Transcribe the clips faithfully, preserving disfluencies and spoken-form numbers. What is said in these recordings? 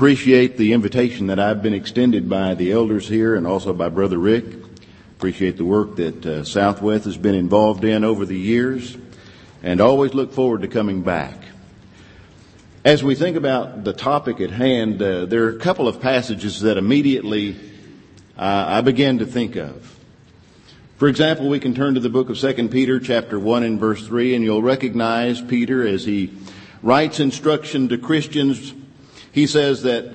Appreciate the invitation that I've been extended by the elders here and also by Brother Rick. Appreciate the work that uh, Southwest has been involved in over the years, and always look forward to coming back. As we think about the topic at hand, uh, there are a couple of passages that immediately uh, I began to think of. For example, we can turn to the book of Second Peter chapter one and verse three, and you'll recognize Peter as he writes instruction to Christians. He says that,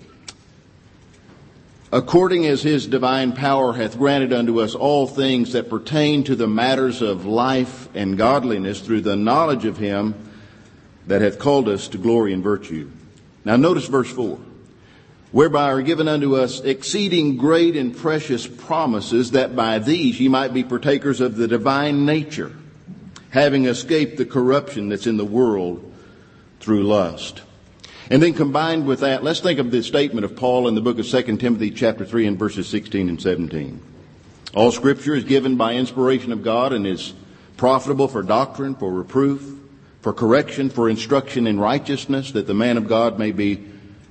according as his divine power hath granted unto us all things that pertain to the matters of life and godliness through the knowledge of him that hath called us to glory and virtue. Now notice verse four. Whereby are given unto us exceeding great and precious promises, that by these ye might be partakers of the divine nature, having escaped the corruption that's in the world through lust. And then combined with that, let's think of the statement of Paul in the book of Second Timothy chapter three and verses sixteen and seventeen. All Scripture is given by inspiration of God and is profitable for doctrine, for reproof, for correction, for instruction in righteousness, that the man of God may be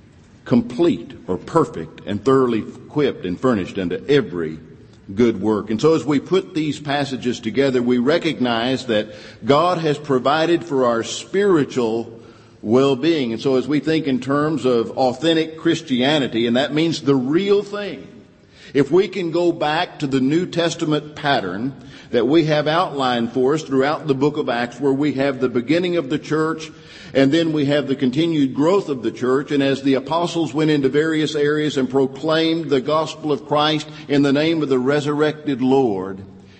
complete or perfect and thoroughly equipped and furnished unto every good work. And so as we put these passages together, we recognize that God has provided for our spiritual well-being. And so as we think in terms of authentic Christianity, and that means the real thing, if we can go back to the New Testament pattern that we have outlined for us throughout the book of Acts, where we have the beginning of the church and then we have the continued growth of the church, and as the apostles went into various areas and proclaimed the gospel of Christ in the name of the resurrected Lord,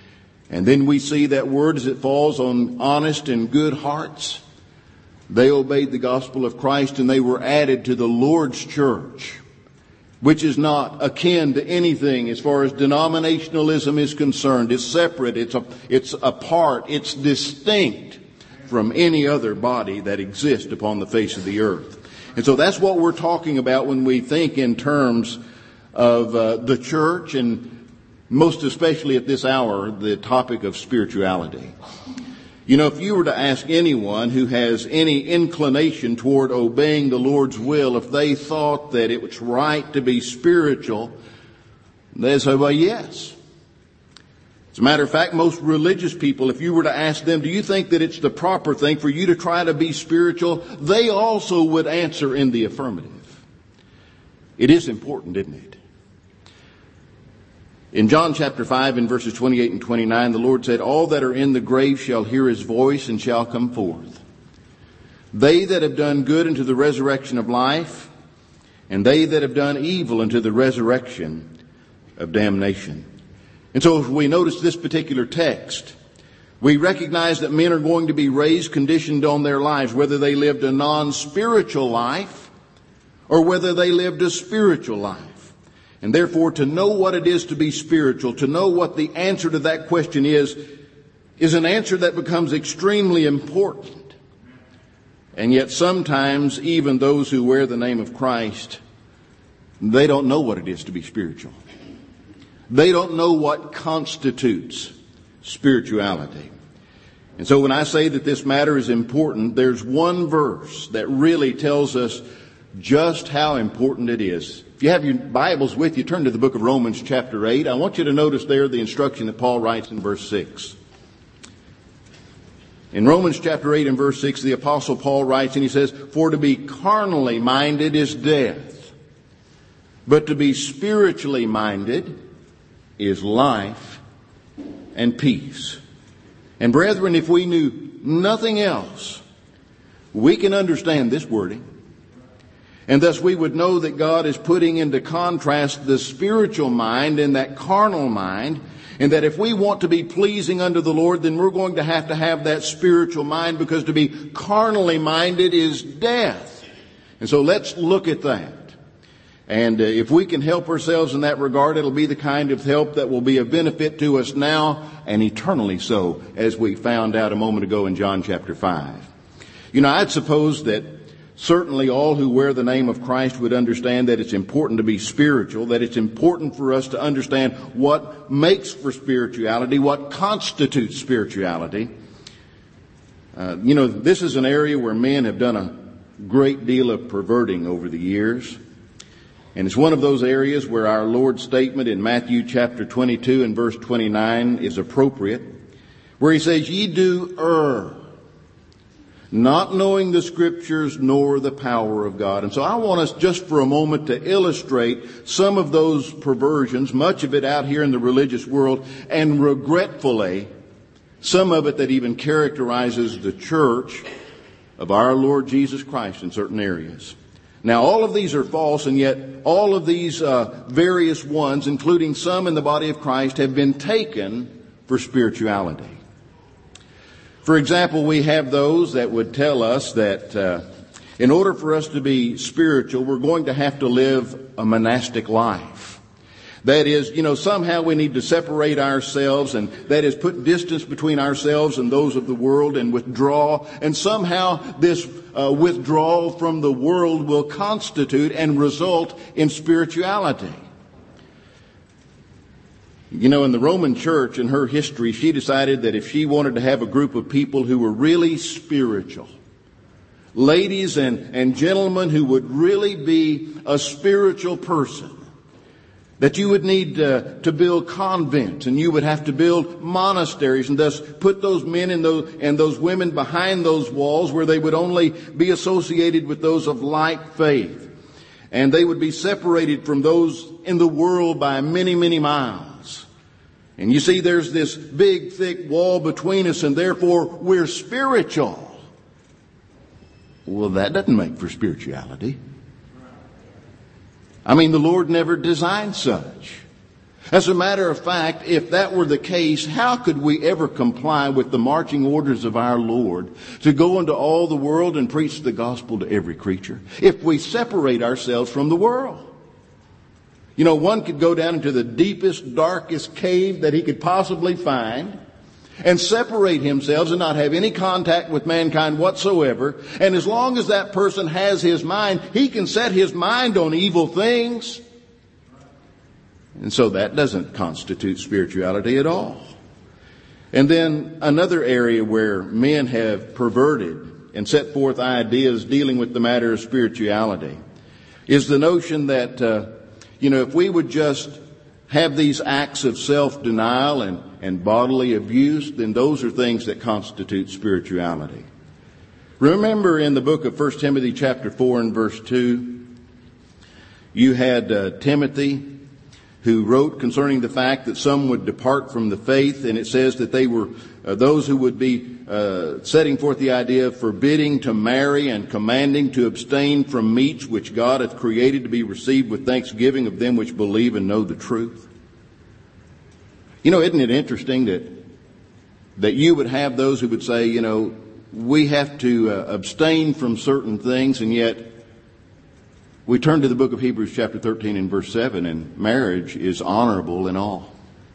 and then we see that word as it falls on honest and good hearts, they obeyed the gospel of Christ and they were added to the Lord's church, which is not akin to anything as far as denominationalism is concerned. It's separate, it's a, it's apart, it's distinct from any other body that exists upon the face of the earth. And so that's what we're talking about when we think in terms of uh, the church, and most especially at this hour, the topic of spirituality. You know, if you were to ask anyone who has any inclination toward obeying the Lord's will, if they thought that it was right to be spiritual, they'd say, well, yes. As a matter of fact, most religious people, if you were to ask them, do you think that it's the proper thing for you to try to be spiritual? They also would answer in the affirmative. It is important, isn't it? In John chapter five in verses twenty-eight and twenty-nine, the Lord said, all that are in the grave shall hear his voice and shall come forth. They that have done good unto the resurrection of life, and they that have done evil unto the resurrection of damnation. And so if we notice this particular text, we recognize that men are going to be raised conditioned on their lives, whether they lived a non-spiritual life or whether they lived a spiritual life. And therefore, to know what it is to be spiritual, to know what the answer to that question is, is an answer that becomes extremely important. And yet sometimes even those who wear the name of Christ, they don't know what it is to be spiritual. They don't know what constitutes spirituality. And so when I say that this matter is important, there's one verse that really tells us just how important it is. If you have your Bibles with you, turn to the book of Romans chapter eight. I want you to notice there the instruction that Paul writes in verse six. In Romans chapter eight and verse six, the apostle Paul writes and he says, for to be carnally minded is death, but to be spiritually minded is life and peace. And brethren, if we knew nothing else, we can understand this wording. And thus we would know that God is putting into contrast the spiritual mind and that carnal mind, and that if we want to be pleasing unto the Lord, then we're going to have to have that spiritual mind, because to be carnally minded is death. And so let's look at that. And uh, if we can help ourselves in that regard, it'll be the kind of help that will be of benefit to us now and eternally so, as we found out a moment ago in John chapter five. You know, I'd suppose that certainly all who wear the name of Christ would understand that it's important to be spiritual, that it's important for us to understand what makes for spirituality, what constitutes spirituality. Uh, you know, this is an area where men have done a great deal of perverting over the years. And it's one of those areas where our Lord's statement in Matthew chapter twenty-two and verse twenty-nine is appropriate, where he says, "Ye do err, not knowing the Scriptures nor the power of God." And so I want us just for a moment to illustrate some of those perversions, much of it out here in the religious world, and regretfully, some of it that even characterizes the church of our Lord Jesus Christ in certain areas. Now, all of these are false, and yet all of these uh, various ones, including some in the body of Christ, have been taken for spirituality. For example, we have those that would tell us that uh, in order for us to be spiritual, we're going to have to live a monastic life. That is, you know, somehow we need to separate ourselves, and that is put distance between ourselves and those of the world and withdraw. And somehow this uh, withdrawal from the world will constitute and result in spirituality. You know, in the Roman Church, in her history, she decided that if she wanted to have a group of people who were really spiritual, ladies and, and gentlemen who would really be a spiritual person, that you would need uh, to build convents, and you would have to build monasteries, and thus put those men and those, and those women behind those walls where they would only be associated with those of like faith. And they would be separated from those in the world by many, many miles. And you see, there's this big, thick wall between us, and therefore we're spiritual. Well, that doesn't make for spirituality. I mean, the Lord never designed such. As a matter of fact, if that were the case, how could we ever comply with the marching orders of our Lord to go into all the world and preach the gospel to every creature if we separate ourselves from the world? You know, one could go down into the deepest, darkest cave that he could possibly find and separate himself and not have any contact with mankind whatsoever. And as long as that person has his mind, he can set his mind on evil things. And so that doesn't constitute spirituality at all. And then another area where men have perverted and set forth ideas dealing with the matter of spirituality is the notion that, uh, you know, if we would just have these acts of self-denial and, and bodily abuse, then those are things that constitute spirituality. Remember in the book of First Timothy chapter four and verse two, you had uh, Timothy who wrote concerning the fact that some would depart from the faith, and it says that they were uh, those who would be uh, setting forth the idea of forbidding to marry and commanding to abstain from meats which God hath created to be received with thanksgiving of them which believe and know the truth. You know, isn't it interesting that that you would have those who would say, you know, we have to uh, abstain from certain things, and yet we turn to the book of Hebrews chapter thirteen and verse seven, and marriage is honorable in all.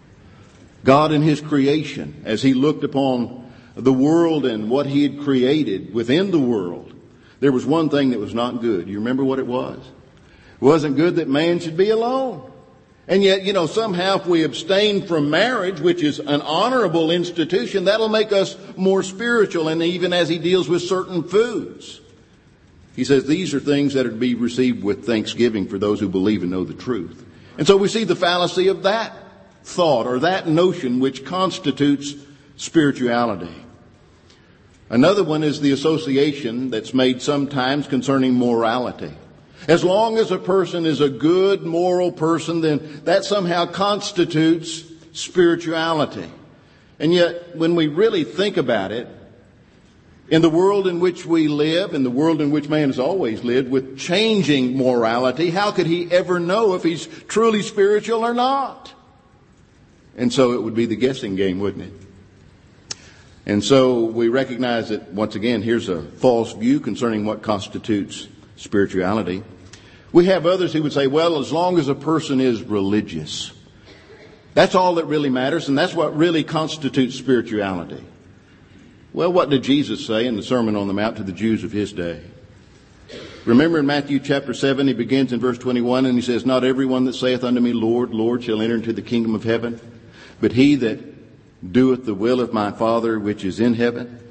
God in His creation, as He looked upon the world and what He had created within the world, there was one thing that was not good. You remember what it was? It wasn't good that man should be alone. And yet, you know, somehow if we abstain from marriage, which is an honorable institution, that'll make us more spiritual. And even as He deals with certain foods, He says these are things that are to be received with thanksgiving for those who believe and know the truth. And so we see the fallacy of that thought or that notion which constitutes spirituality. Another one is the association that's made sometimes concerning morality. As long as a person is a good moral person, then that somehow constitutes spirituality. And yet, when we really think about it, in the world in which we live, in the world in which man has always lived, with changing morality, how could he ever know if he's truly spiritual or not? And so it would be the guessing game, wouldn't it? And so we recognize that, once again, here's a false view concerning what constitutes spirituality. We have others who would say, well, as long as a person is religious, that's all that really matters, and that's what really constitutes spirituality. Well, what did Jesus say in the Sermon on the Mount to the Jews of His day? Remember in Matthew chapter seven, He begins in verse twenty-one, and He says, not everyone that saith unto me, Lord, Lord, shall enter into the kingdom of heaven, but he that doeth the will of my Father which is in heaven.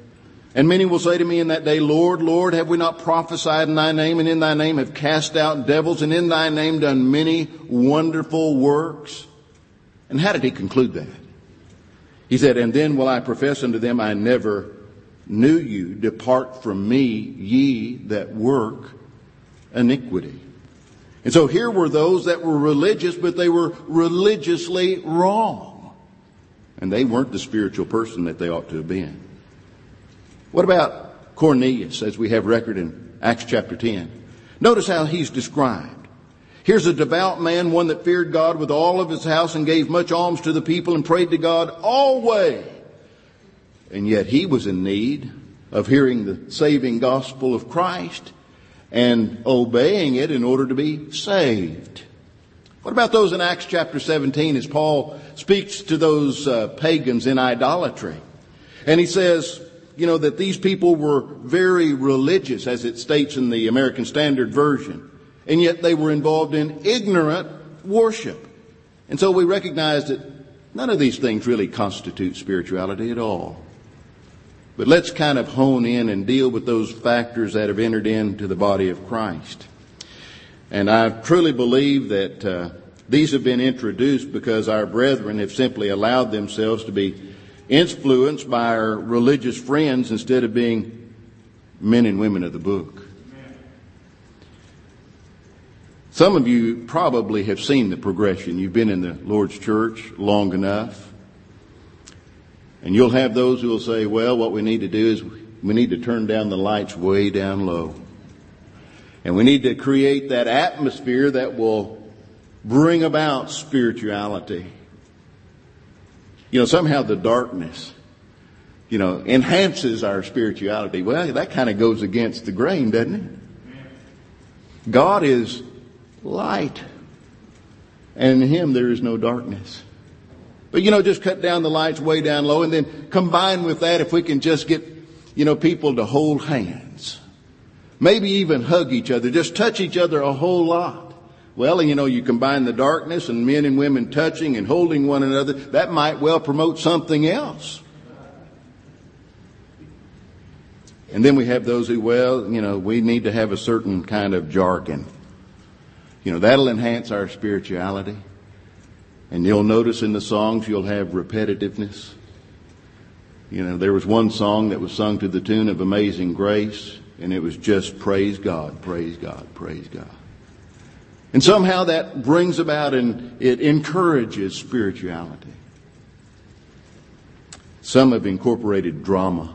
And many will say to me in that day, Lord, Lord, have we not prophesied in thy name, and in thy name have cast out devils, and in thy name done many wonderful works? And how did he conclude that? He said, and then will I profess unto them, I never knew you. Depart from me, ye that work iniquity. And so here were those that were religious, but they were religiously wrong. And they weren't the spiritual person that they ought to have been. What about Cornelius, as we have record in Acts chapter ten? Notice how he's described. Here's a devout man, one that feared God with all of his house and gave much alms to the people and prayed to God always. And yet he was in need of hearing the saving gospel of Christ and obeying it in order to be saved. What about those in Acts chapter seventeen as Paul speaks to those uh, pagans in idolatry? And he says, you know, that these people were very religious, as it states in the American Standard Version. And yet they were involved in ignorant worship. And so we recognize that none of these things really constitute spirituality at all. But let's kind of hone in and deal with those factors that have entered into the body of Christ. And I truly believe that uh, these have been introduced because our brethren have simply allowed themselves to be influenced by our religious friends instead of being men and women of the book. Some of you probably have seen the progression. You've been in the Lord's church long enough. And you'll have those who will say, well, what we need to do is we need to turn down the lights way down low. And we need to create that atmosphere that will bring about spirituality. You know, somehow the darkness, you know, enhances our spirituality. Well, that kind of goes against the grain, doesn't it? God is light, and in Him there is no darkness. But, you know, just cut down the lights way down low, and then combine with that, if we can just get, you know, people to hold hands. Maybe even hug each other, just touch each other a whole lot. Well, you know, you combine the darkness and men and women touching and holding one another, that might well promote something else. And then we have those who, well, you know, we need to have a certain kind of jargon. You know, that'll enhance our spirituality. And you'll notice in the songs you'll have repetitiveness. You know, there was one song that was sung to the tune of Amazing Grace, and it was just praise God, praise God, praise God. And somehow that brings about and it encourages spirituality. Some have incorporated drama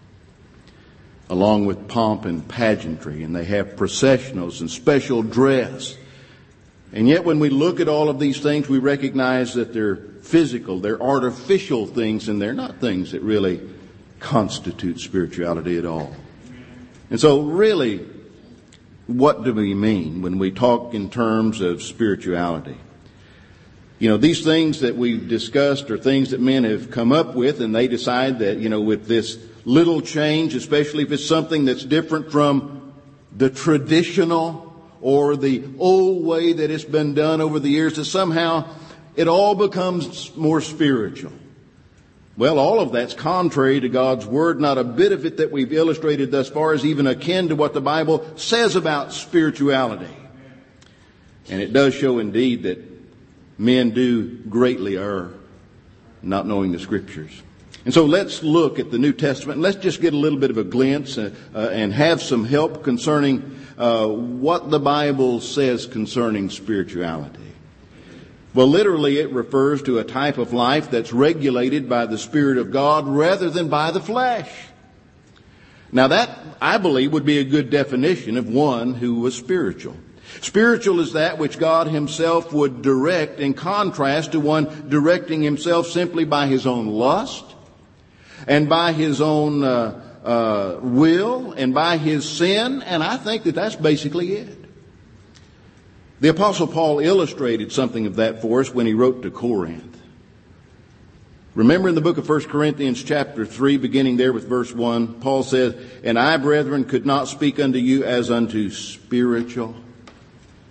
along with pomp and pageantry, and they have processionals and special dress. And yet when we look at all of these things, we recognize that they're physical, they're artificial things, and they're not things that really constitute spirituality at all. And so really, what do we mean when we talk in terms of spirituality? You know, these things that we've discussed are things that men have come up with, and they decide that, you know, with this little change, especially if it's something that's different from the traditional or the old way that it's been done over the years, that somehow it all becomes more spiritual. Well, all of that's contrary to God's Word. Not a bit of it that we've illustrated thus far is even akin to what the Bible says about spirituality. And it does show indeed that men do greatly err, not knowing the Scriptures. And so let's look at the New Testament. Let's just get a little bit of a glimpse uh, uh, and have some help concerning uh, what the Bible says concerning spirituality. Well, literally it refers to a type of life that's regulated by the Spirit of God rather than by the flesh. Now that, I believe, would be a good definition of one who was spiritual. Spiritual is that which God Himself would direct, in contrast to one directing himself simply by his own lust and by his own uh, uh, will and by his sin. And I think that that's basically it. The Apostle Paul illustrated something of that for us when he wrote to Corinth. Remember in the book of First Corinthians chapter three, beginning there with verse one, Paul says, "And I, brethren, could not speak unto you as unto spiritual."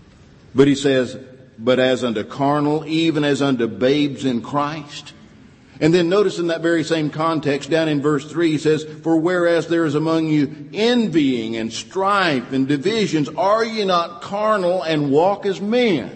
But he says, "But as unto carnal, even as unto babes in Christ." And then notice in that very same context, down in verse three, he says, "For whereas there is among you envying and strife and divisions, are ye not carnal and walk as men?"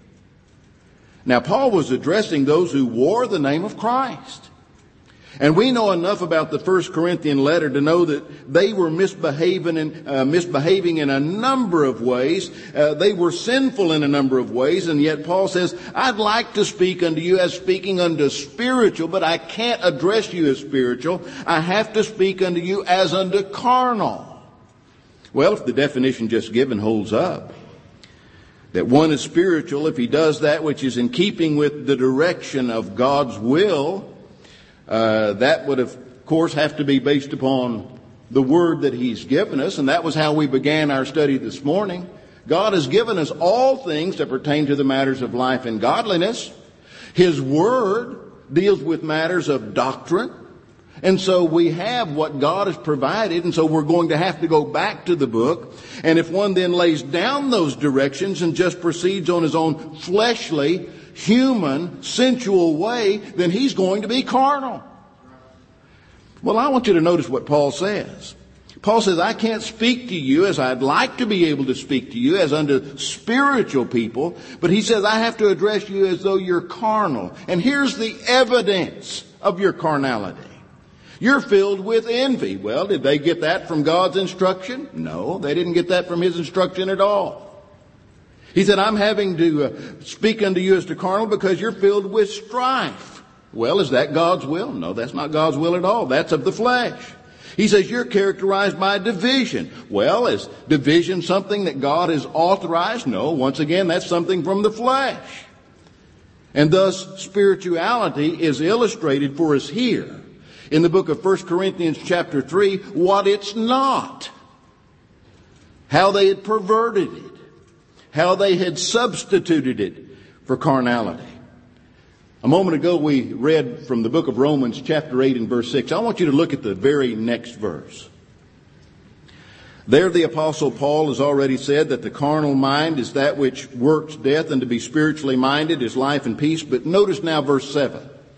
Now, Paul was addressing those who wore the name of Christ. And we know enough about the First Corinthian letter to know that they were misbehaving in, uh, misbehaving in a number of ways. Uh, they were sinful in a number of ways. And yet Paul says, "I'd like to speak unto you as speaking unto spiritual, but I can't address you as spiritual. I have to speak unto you as unto carnal." Well, if the definition just given holds up, that one is spiritual if he does that which is in keeping with the direction of God's will, Uh, that would, of course, have to be based upon the Word that He's given us, and that was how we began our study this morning. God has given us all things that pertain to the matters of life and godliness. His Word deals with matters of doctrine, and so we have what God has provided, and so we're going to have to go back to the book. And if one then lays down those directions and just proceeds on his own fleshly, human, sensual way, then he's going to be carnal. Well, I want you to notice what Paul says. Paul says, "I can't speak to you as I'd like to be able to speak to you, as unto spiritual people." But he says, "I have to address you as though you're carnal." And here's the evidence of your carnality. You're filled with envy. Well, did they get that from God's instruction? No, they didn't get that from His instruction at all. He said, "I'm having to uh, speak unto you as to carnal because you're filled with strife." Well, is that God's will? No, that's not God's will at all. That's of the flesh. He says, "You're characterized by division." Well, is division something that God has authorized? No, once again, that's something from the flesh. And thus, spirituality is illustrated for us here in the book of First Corinthians chapter three, what it's not. How they had perverted it. How they had substituted it for carnality. A moment ago we read from the book of Romans chapter eight and verse six. I want you to look at the very next verse. There the Apostle Paul has already said that the carnal mind is that which works death, and to be spiritually minded is life and peace. But notice now verse seven.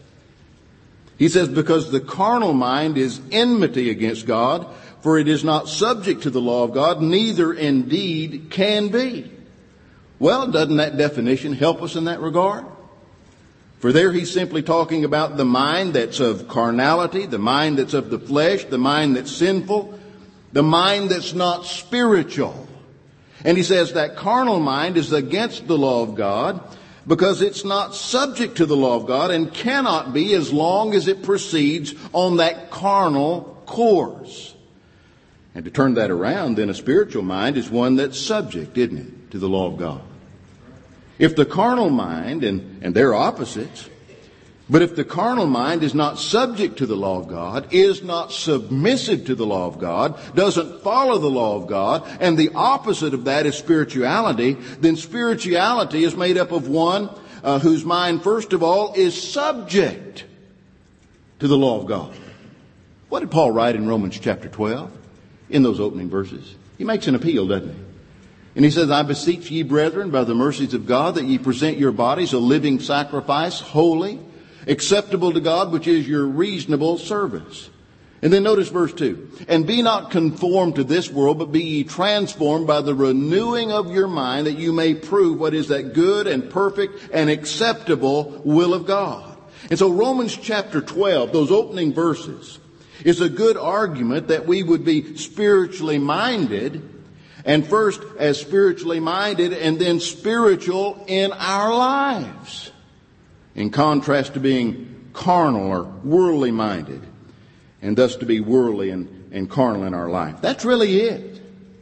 He says, "Because the carnal mind is enmity against God, for it is not subject to the law of God, neither indeed can be." Well, doesn't that definition help us in that regard? For there he's simply talking about the mind that's of carnality, the mind that's of the flesh, the mind that's sinful, the mind that's not spiritual. And he says that carnal mind is against the law of God because it's not subject to the law of God and cannot be as long as it proceeds on that carnal course. And to turn that around, then a spiritual mind is one that's subject, isn't it, to the law of God. If the carnal mind, and, and they're opposites, but if the carnal mind is not subject to the law of God, is not submissive to the law of God, doesn't follow the law of God, and the opposite of that is spirituality, then spirituality is made up of one uh, whose mind, first of all, is subject to the law of God. What did Paul write in Romans chapter twelve? In those opening verses, he makes an appeal, doesn't he? And he says, "I beseech ye, brethren, by the mercies of God, that ye present your bodies a living sacrifice, holy, acceptable to God, which is your reasonable service." And then notice verse two. "And be not conformed to this world, but be ye transformed by the renewing of your mind, that you may prove what is that good and perfect and acceptable will of God." And so Romans chapter twelve, those opening verses, is a good argument that we would be spiritually minded, and first as spiritually minded and then spiritual in our lives, in contrast to being carnal or worldly minded, and thus to be worldly and, and carnal in our life. That's really it.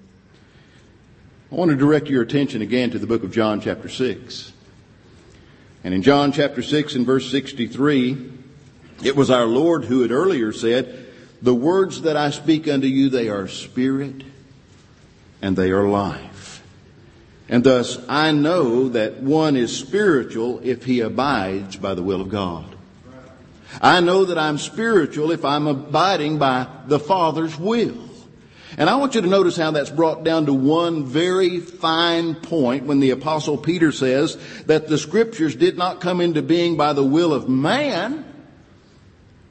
I want to direct your attention again to the book of John chapter six. And in John chapter six and verse sixty-three, it was our Lord who had earlier said, "The words that I speak unto you, they are spirit and they are life. And thus I know that one is spiritual if he abides by the will of God." I know that I'm spiritual if I'm abiding by the Father's will. And I want you to notice how that's brought down to one very fine point when the Apostle Peter says that the Scriptures did not come into being by the will of man,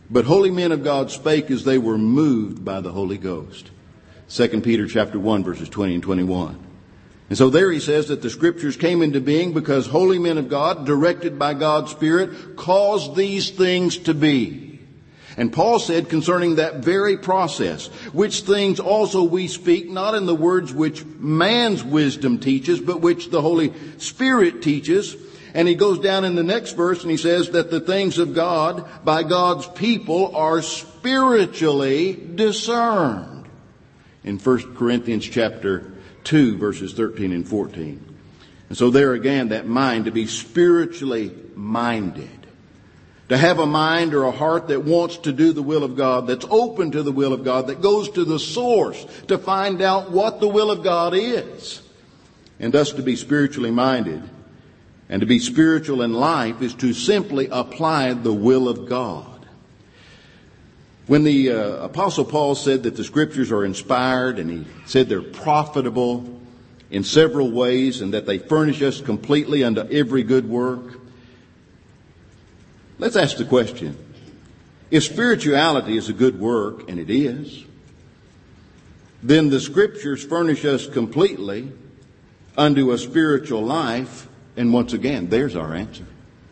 But holy men of God spake as they were moved by the Holy Ghost. Second Peter chapter one, verses twenty and twenty-one. And so there he says that the Scriptures came into being because holy men of God, directed by God's Spirit, caused these things to be. And Paul said concerning that very process, which things also we speak, not in the words which man's wisdom teaches, but which the Holy Spirit teaches. And he goes down in the next verse and he says that the things of God by God's people are spiritually discerned. In First Corinthians chapter two, verses thirteen and fourteen. And so there again, that mind, to be spiritually minded. To have a mind or a heart that wants to do the will of God, that's open to the will of God, that goes to the source to find out what the will of God is. And thus to be spiritually minded and to be spiritual in life is to simply apply the will of God. When the uh, Apostle Paul said that the Scriptures are inspired, and he said they're profitable in several ways and that they furnish us completely unto every good work, let's ask the question, if spirituality is a good work, and it is, then the Scriptures furnish us completely unto a spiritual life, and once again, there's our answer.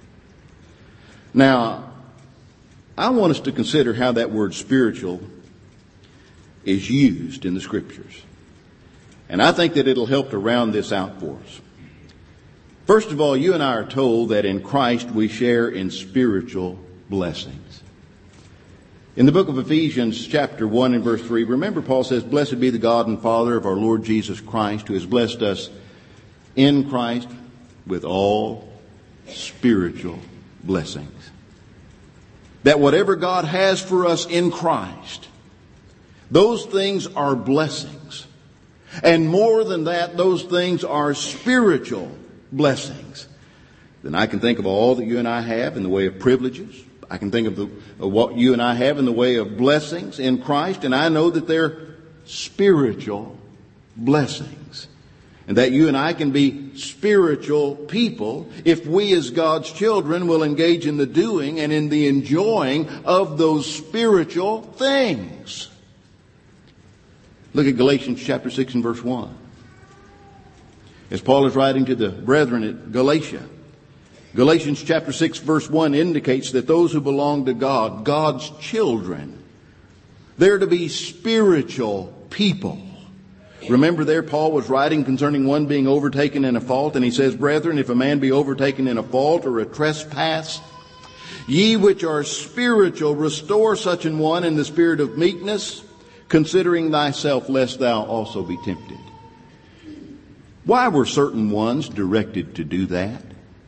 Now, I want us to consider how that word spiritual is used in the Scriptures. And I think that it'll help to round this out for us. First of all, you and I are told that in Christ we share in spiritual blessings. In the book of Ephesians chapter one and verse three, remember Paul says, "Blessed be the God and Father of our Lord Jesus Christ, who has blessed us in Christ with all spiritual blessings." That whatever God has for us in Christ, those things are blessings. And more than that, those things are spiritual blessings. Then I can think of all that you and I have in the way of privileges. I can think of, the, of what you and I have in the way of blessings in Christ, and I know that they're spiritual blessings. And that you and I can be spiritual people if we as God's children will engage in the doing and in the enjoying of those spiritual things. Look at Galatians chapter six and verse one. As Paul is writing to the brethren at Galatia, Galatians chapter six verse one indicates that those who belong to God, God's children, they're to be spiritual people. Remember there Paul was writing concerning one being overtaken in a fault, and he says, "Brethren, if a man be overtaken in a fault or a trespass, ye which are spiritual, restore such an one in the spirit of meekness, considering thyself, lest thou also be tempted." Why were certain ones directed to do that?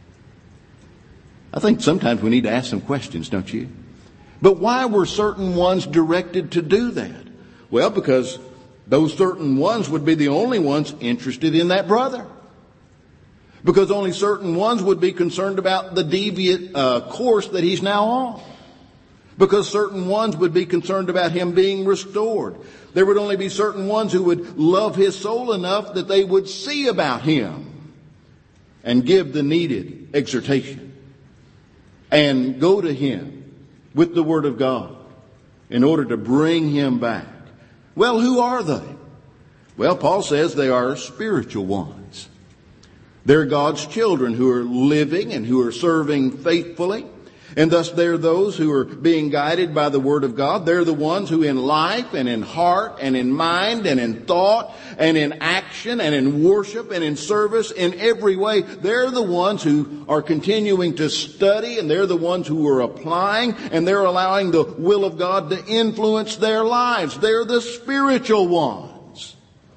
I think sometimes we need to ask some questions, don't you? But why were certain ones directed to do that? Well, because those certain ones would be the only ones interested in that brother. Because only certain ones would be concerned about the deviant uh, course that he's now on. Because certain ones would be concerned about him being restored. There would only be certain ones who would love his soul enough that they would see about him and give the needed exhortation and go to him with the Word of God in order to bring him back. Well, who are they? Well, Paul says they are spiritual ones. They're God's children who are living and who are serving faithfully. And thus they're those who are being guided by the Word of God. They're the ones who in life and in heart and in mind and in thought and in action and in worship and in service in every way, they're the ones who are continuing to study, and they're the ones who are applying, and they're allowing the will of God to influence their lives. They're the spiritual ones.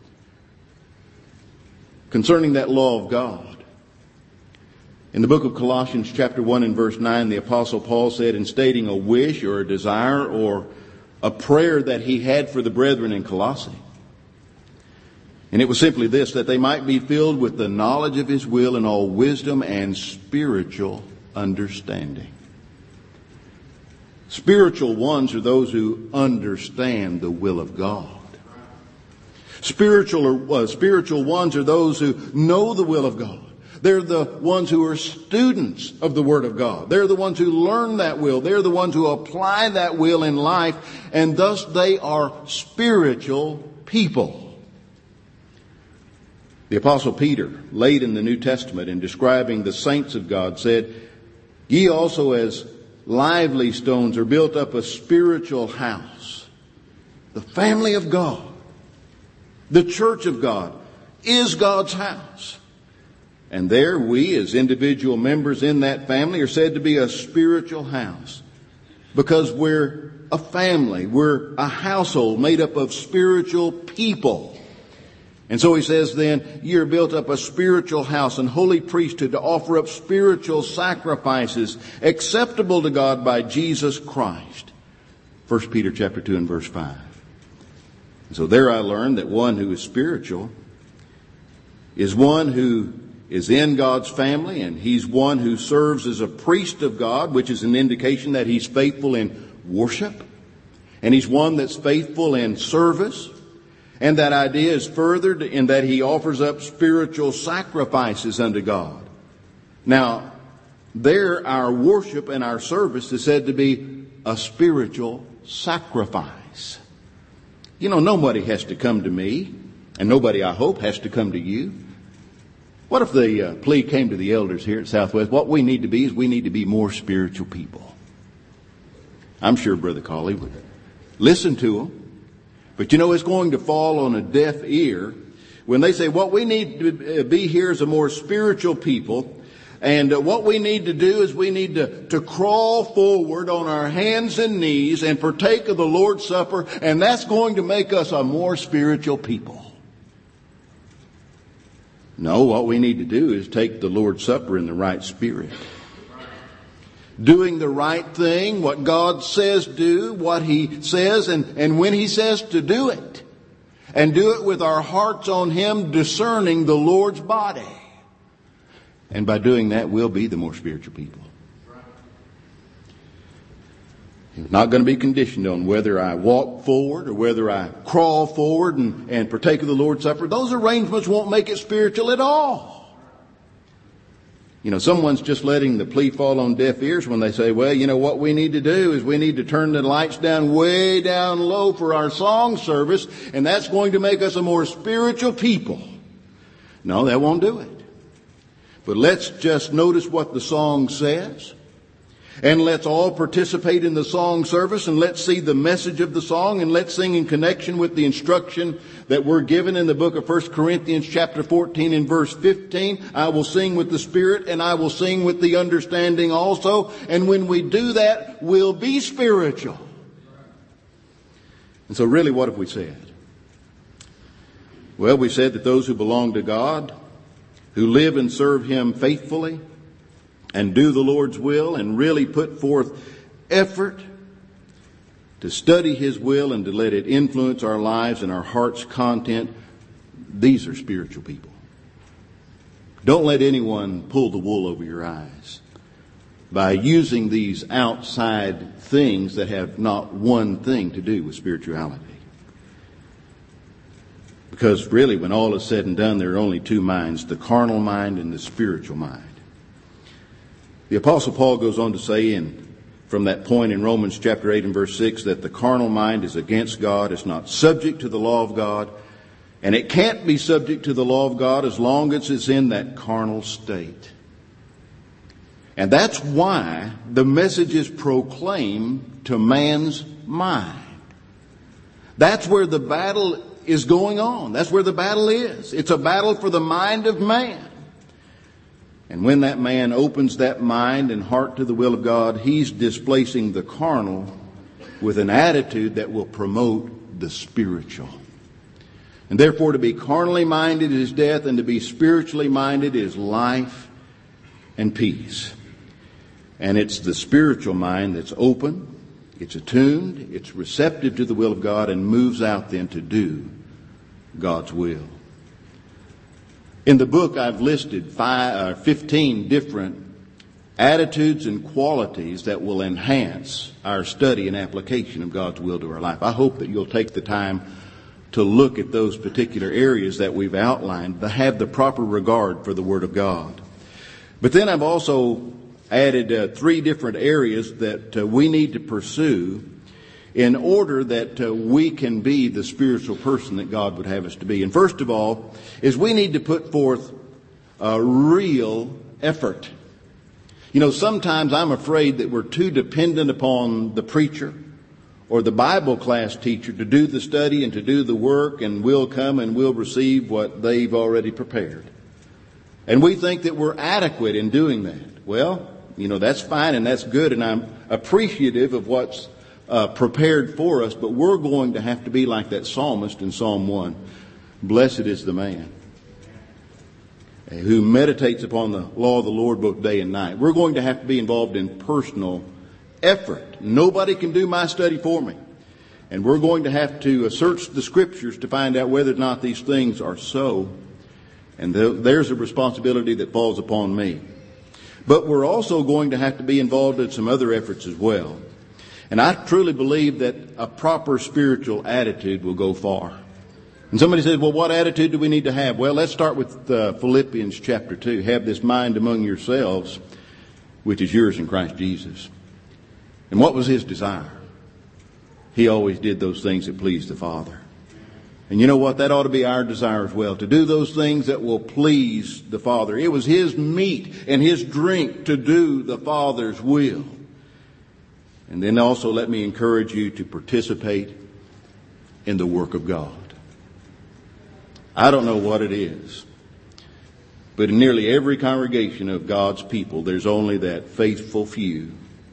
Concerning that law of God, in the book of Colossians chapter one and verse nine, the Apostle Paul said, in stating a wish or a desire or a prayer that he had for the brethren in Colossae, and it was simply this, that they might be filled with the knowledge of His will and all wisdom and spiritual understanding. Spiritual ones are those who understand the will of God. Spiritual, uh, spiritual ones are those who know the will of God, They're the ones who are students of the Word of God. They're the ones who learn that will. They're the ones who apply that will in life, and thus they are spiritual people. The Apostle Peter, late in the New Testament, in describing the saints of God, said, "Ye also as lively stones are built up a spiritual house." The family of God, the church of God, is God's house. And there we, as individual members in that family, are said to be a spiritual house. Because we're a family. We're a household made up of spiritual people. And so he says then, "You're built up a spiritual house and holy priesthood to offer up spiritual sacrifices acceptable to God by Jesus Christ." First Peter chapter two and verse five. And so there I learned that one who is spiritual is one who is in God's family, and he's one who serves as a priest of God, which is an indication that he's faithful in worship, and he's one that's faithful in service. And that idea is furthered in that he offers up spiritual sacrifices unto God. Now, there our worship and our service is said to be a spiritual sacrifice. You know, nobody has to come to me, and nobody, I hope, has to come to you. What if the uh, plea came to the elders here at Southwest? What we need to be is we need to be more spiritual people. I'm sure Brother Cawley would listen to them. But you know, it's going to fall on a deaf ear when they say what we need to be here is a more spiritual people. And uh, what we need to do is we need to, to crawl forward on our hands and knees and partake of the Lord's Supper. And that's going to make us a more spiritual people. No, what we need to do is take the Lord's Supper in the right spirit. Doing the right thing, what God says do, what He says, and, and when He says to do it. And do it with our hearts on Him, discerning the Lord's body. And by doing that, we'll be the more spiritual people. It's not going to be conditioned on whether I walk forward or whether I crawl forward and, and partake of the Lord's Supper. Those arrangements won't make it spiritual at all. You know, someone's just letting the plea fall on deaf ears when they say, well, you know, what we need to do is we need to turn the lights down way down low for our song service, and that's going to make us a more spiritual people. No, that won't do it. But let's just notice what the song says. And let's all participate in the song service, and let's see the message of the song, and let's sing in connection with the instruction that we're given in the book of First Corinthians chapter fourteen and verse fifteen. I will sing with the Spirit, and I will sing with the understanding also. And when we do that, we'll be spiritual. And so really, what have we said? Well, we said that those who belong to God, who live and serve Him faithfully, and do the Lord's will and really put forth effort to study His will and to let it influence our lives and our heart's content, these are spiritual people. Don't let anyone pull the wool over your eyes by using these outside things that have not one thing to do with spirituality. Because really, when all is said and done, there are only two minds, the carnal mind and the spiritual mind. The Apostle Paul goes on to say in, from that point in Romans chapter eight and verse six, that the carnal mind is against God, it's not subject to the law of God, and it can't be subject to the law of God as long as it's in that carnal state. And that's why the message is proclaimed to man's mind. That's where the battle is going on. That's where the battle is. It's a battle for the mind of man. And when that man opens that mind and heart to the will of God, he's displacing the carnal with an attitude that will promote the spiritual. And therefore, to be carnally minded is death, and to be spiritually minded is life and peace. And it's the spiritual mind that's open, it's attuned, it's receptive to the will of God, and moves out then to do God's will. In the book, I've listed five, uh, fifteen different attitudes and qualities that will enhance our study and application of God's will to our life. I hope that you'll take the time to look at those particular areas that we've outlined, to have the proper regard for the Word of God. But then I've also added uh, three different areas that uh, we need to pursue in order that uh, we can be the spiritual person that God would have us to be. And first of all is we need to put forth a real effort. You know, sometimes I'm afraid that we're too dependent upon the preacher or the Bible class teacher to do the study and to do the work, and we'll come and we'll receive what they've already prepared. And we think that we're adequate in doing that. Well, you know, that's fine and that's good, and I'm appreciative of what's uh, prepared for us, but we're going to have to be like that psalmist in Psalm one. Blessed is the man who meditates upon the law of the Lord both day and night. We're going to have to be involved in personal effort. Nobody can do my study for me. And we're going to have to search the Scriptures to find out whether or not these things are so. And there's a responsibility that falls upon me. But we're also going to have to be involved in some other efforts as well. And I truly believe that a proper spiritual attitude will go far. And somebody says, well, what attitude do we need to have? Well, let's start with uh, Philippians chapter two. Have this mind among yourselves, which is yours in Christ Jesus. And what was his desire? He always did those things that pleased the Father. And you know what? That ought to be our desire as well, to do those things that will please the Father. It was his meat and his drink to do the Father's will. And then also let me encourage you to participate in the work of God. I don't know what it is, but in nearly every congregation of God's people, there's only that faithful few.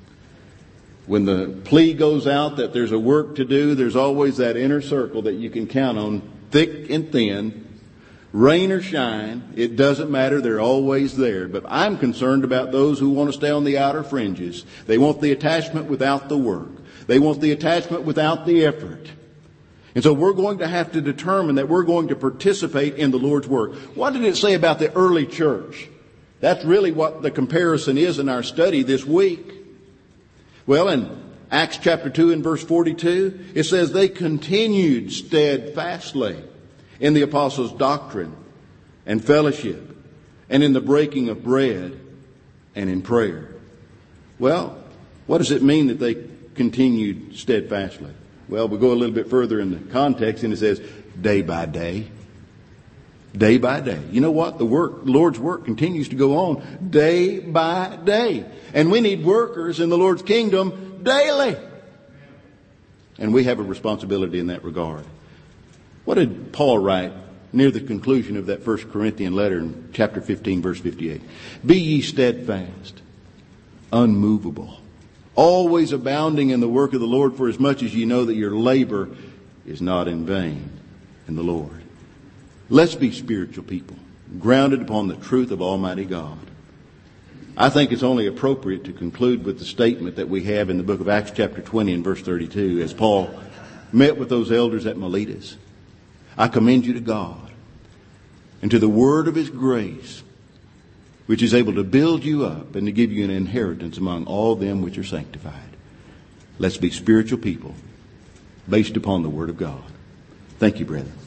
When the plea goes out that there's a work to do, there's always that inner circle that you can count on, thick and thin, rain or shine. It doesn't matter. They're always there. But I'm concerned about those who want to stay on the outer fringes. They want the attachment without the work. They want the attachment without the effort. And so we're going to have to determine that we're going to participate in the Lord's work. What did it say about the early church? That's really what the comparison is in our study this week. Well, in Acts chapter two and verse forty-two, it says they continued steadfastly in the apostles' doctrine and fellowship and in the breaking of bread and in prayer. Well, what does it mean that they continued steadfastly? Well, we go a little bit further in the context and it says day by day, day by day. You know what? The work, the Lord's work continues to go on day by day. And we need workers in the Lord's kingdom daily. And we have a responsibility in that regard. What did Paul write near the conclusion of that First Corinthian letter in chapter fifteen, verse fifty-eight? Be ye steadfast, unmovable, always abounding in the work of the Lord, for as much as ye know that your labor is not in vain in the Lord. Let's be spiritual people, grounded upon the truth of Almighty God. I think it's only appropriate to conclude with the statement that we have in the book of Acts chapter twenty and verse thirty-two, as Paul met with those elders at Miletus. I commend you to God and to the word of his grace, which is able to build you up and to give you an inheritance among all them which are sanctified. Let's be spiritual people based upon the word of God. Thank you, brethren.